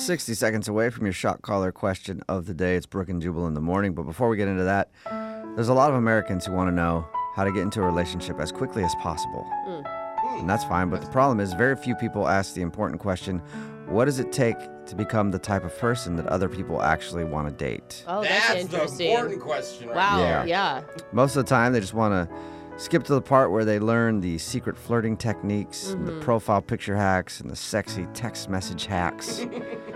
60 seconds away from your shot caller question of the day. It's Brooke and Jubal in the morning. But before we get into that, there's a lot of Americans who want to know how to get into a relationship as quickly as possible. And that's fine. But the problem is very few people ask the important question, what does it take to become the type of person that other people actually want to date? Oh, that's interesting. The important question right Wow, there. yeah. Most of the time, they just want to skip to the part where they learn the secret flirting techniques, and the profile picture hacks, and the sexy text message hacks.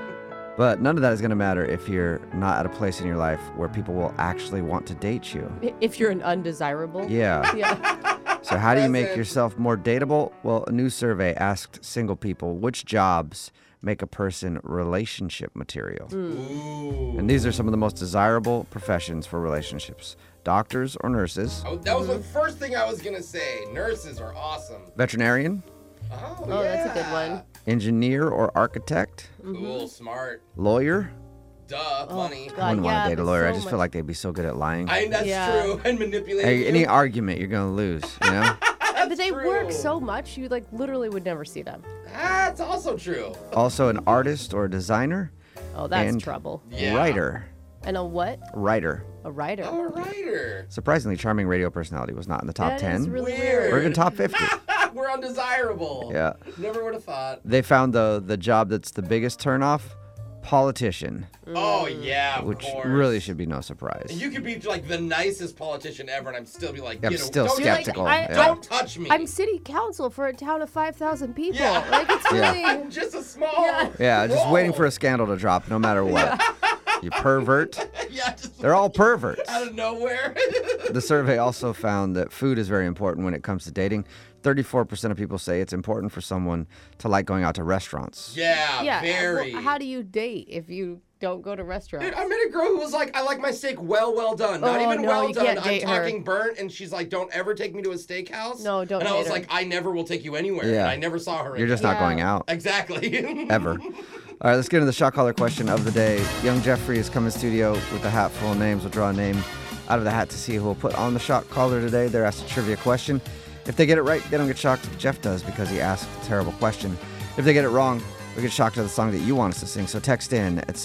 But none of that is going to matter if you're not at a place in your life where people will actually want to date you. If you're an undesirable. Yeah. Yeah. So how do you make yourself more dateable? Well, a new survey asked single people which jobs make a person relationship material. Ooh. And these are some of the most desirable professions for relationships. Doctors or nurses. Oh, that was the first thing I was going to say. Nurses are awesome. Veterinarian. Oh, That's a good one. Engineer or architect. Cool, smart. Lawyer. Duh, funny. God, I wouldn't want to date a there's lawyer. I so just much- feel like they'd be so good at lying. That's Yeah. true. And manipulating Hey, any you. argument, you're going to lose, you know? But they true. work so much, you like literally would never see them. That's also true. Also an artist or a designer. Oh, that's And- trouble. Yeah. Writer. And a what? Writer. A writer. Oh, a writer. Surprisingly, charming radio personality was not in the top That 10. is really Weird. We're in top 50. We're undesirable. Yeah. Never would have thought. They found the job that's the biggest turnoff, politician, Oh, yeah, of which course. really should be no surprise. You could be like the nicest politician ever, and I'm still be like, I'm you know, still don't, skeptical. Like, yeah. don't touch me. I'm city council for a town of 5,000 people. Yeah. Like, it's Yeah. really... I'm just a small. Yeah, just role. waiting for a scandal to drop, no matter what. You pervert. Yeah, just They're all perverts. out of nowhere. The survey also found that food is very important when it comes to dating. 34% of people say it's important for someone to like going out to restaurants. Yeah, Yeah. very. Well, how do you date if you don't go to restaurants? Dude, I met a girl who was like, I like my steak well done. Not Oh, even no, well you done. can't I'm date her. talking burnt. And she's like, don't ever take me to a steakhouse. No, don't And I date was her. like, I never will take you anywhere. Yeah. And I never saw her You're just again. not going out. Exactly. Ever. All right, let's get into the shot caller question of the day. Young Jeffrey has come in studio with a hat full of names. We'll draw a name out of the hat to see who will put on the shot caller today. They're asked a trivia question. If they get it right, they don't get shocked. Jeff does because he asked a terrible question. If they get it wrong, we get shocked to the song that you want us to sing. So text in at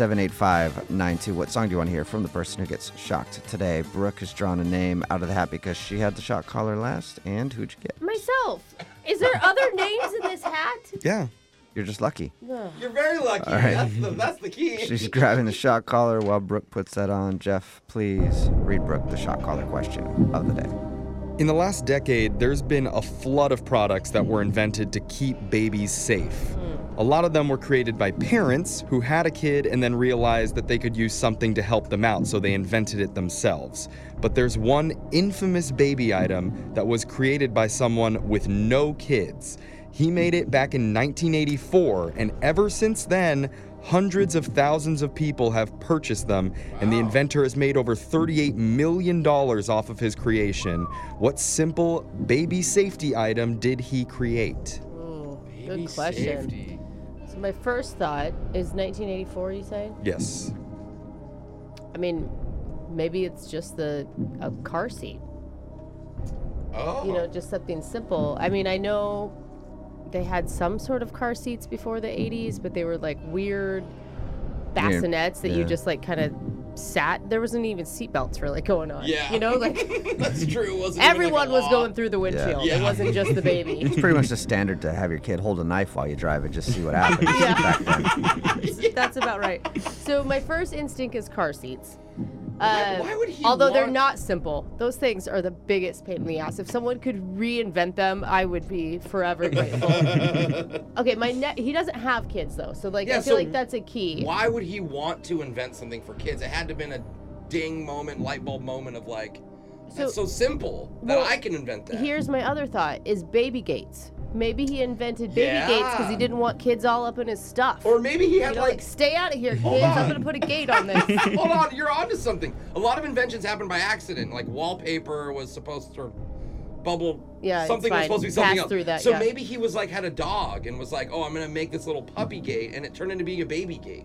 78592. What song do you want to hear from the person who gets shocked today? Brooke has drawn a name out of the hat because she had the shot caller last. And who'd you get? Myself. Is there other names in this hat? Yeah, you're just lucky. No. You're very lucky. All right. That's the key. She's grabbing the shot collar while Brooke puts that on. Jeff, please read Brooke the shot collar question of the day. In the last decade, there's been a flood of products that were invented to keep babies safe. A lot of them were created by parents who had a kid and then realized that they could use something to help them out, so they invented it themselves. But there's one infamous baby item that was created by someone with no kids. He made it back in 1984, and ever since then, hundreds of thousands of people have purchased them, and the inventor has made over $38 million off of his creation. What simple baby safety item did he create? Ooh, Baby good question. safety. So my first thought is 1984, you say? Yes. I mean, maybe it's just a car seat. Oh. You know, just something simple. I mean, I know they had some sort of car seats before the 80s, but they were like weird bassinets that you yeah. just like kind of sat. There wasn't even seatbelts really going on. Yeah. You know, like That's true. It wasn't even everyone like a was law. going through the windshield. Yeah. It wasn't just the baby. It's pretty much the standard to have your kid hold a knife while you drive and just see what happens. Yeah. Back then. That's about right. So my first instinct is car seats. Why would he Although they're want- not simple. Those things are the biggest pain in the ass. If someone could reinvent them, I would be forever grateful. Okay, he doesn't have kids though, so like Yeah, I feel so like that's a key. Why would he want to invent something for kids? It had to have been a ding moment, light bulb moment of like, that's so simple that well, I can invent that. Here's my other thought: is baby gates. Maybe he invented baby gates because he Yeah. didn't want kids all up in his stuff. Or maybe he you had know, like, stay out of here, Hold kids. I'm on. gonna put a gate on this. hold on, you're onto something. A lot of inventions happen by accident. Like wallpaper was supposed to bubble. Yeah, it's something was fine. supposed to be something Pass else. through that, so yeah. maybe he was like had a dog and was like, oh, I'm gonna make this little puppy gate, and it turned into being a baby gate.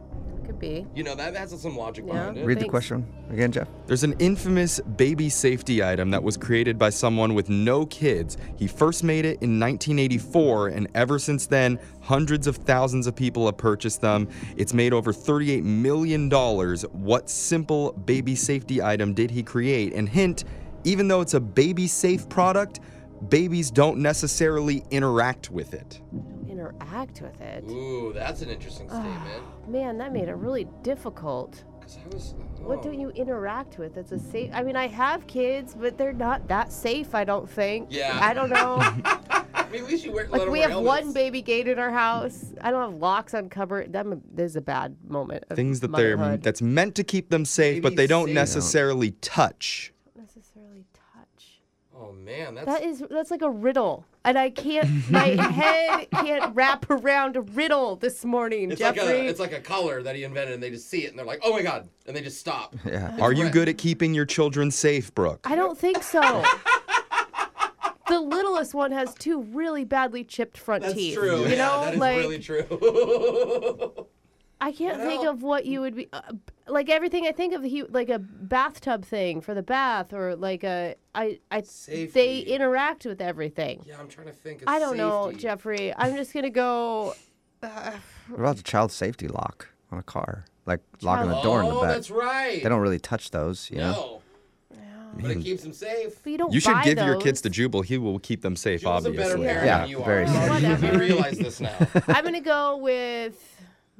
Could be. You know, that has some logic Yeah. behind it. Read the Thanks. question again, Jeff. There's an infamous baby safety item that was created by someone with no kids. He first made it in 1984, and ever since then, hundreds of thousands of people have purchased them. It's made over $38 million. What simple baby safety item did he create? And hint, even though it's a baby-safe product, babies don't necessarily interact with it. Interact with it. Ooh, that's an interesting statement. Man, that made it really difficult. 'Cause I was. What don't you interact with? It's a safe. I mean, I have kids, but they're not that safe. I don't think. Yeah. I don't know. I mean, at least you let Like them we wear have helmets. one baby gate in our house. I don't have locks on cupboard. There's a bad moment. Of Things that motherhood. that's meant to keep them safe, but Baby they don't safe. necessarily touch. necessarily touch. Oh man, that's. That's like a riddle, and I can't. My head can't wrap around a riddle this morning, It's Jeffrey. it's like a color that he invented, and they just see it, and they're like, "Oh my god!" and they just stop. Yeah. Are you red. good at keeping your children safe, Brooke? I don't think so. The littlest one has 2 really badly chipped front That's teeth. true. You Yeah, know, that is like really true. I can't What think else? of what you would be like. Everything I think of, like a bathtub thing for the bath, or like I they Safety. interact with everything. Yeah, I'm trying to think. Of I don't know, safety. Jeffrey. I'm just gonna go. What about the child safety lock on a car? Like locking the door in the Oh, back. that's right. They don't really touch those, you know? No. But it keeps them safe. But you don't. You should buy give your those. kids to Jubal. He will keep them safe, Jules a better obviously. parent Yeah, than you very are. safe. Whatever. You realize this now. I'm gonna go with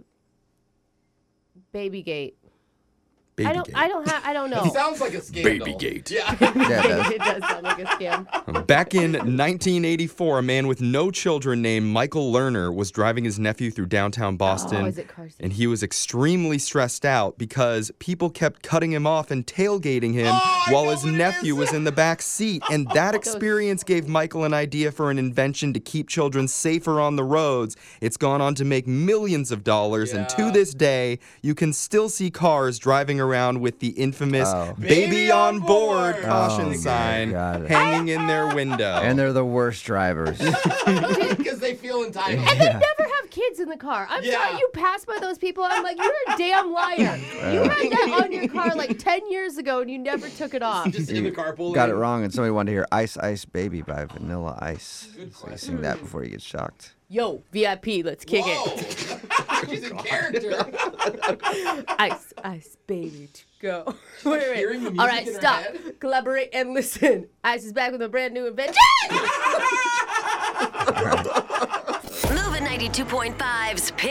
Babygate. I don't know. It sounds like a scandal. Babygate. Yeah. Yeah, it does. It does sound like a scam. Back in 1984, a man with no children named Michael Lerner was driving his nephew through downtown Boston. Oh, is it car seat? And he was extremely stressed out because people kept cutting him off and tailgating him Oh, I while know his what it nephew is. was in the back seat. And that experience gave Michael an idea for an invention to keep children safer on the roads. It's gone on to make millions of dollars. And to Yeah. this day, you can still see cars driving around with the infamous Oh. baby on board Oh, caution my sign God. hanging in their window. And they're the worst drivers. Because they feel entitled. And they never have kids in the car. I'm Yeah. sorry, you pass by those people. I'm like, you're a damn liar. You had that on your car like 10 years ago and you never took it off. Just in the carpool. Got it lane. wrong, and somebody wanted to hear Ice Ice Baby by Vanilla Ice. Good So you question. sing that before you get shocked. Yo, VIP, let's kick it. Whoa. She's in character. Ice, ice, baby, to go. Wait. hearing the music All right, in her stop. head? Collaborate and listen. Ice is back with a brand new invention. Moving 92.5's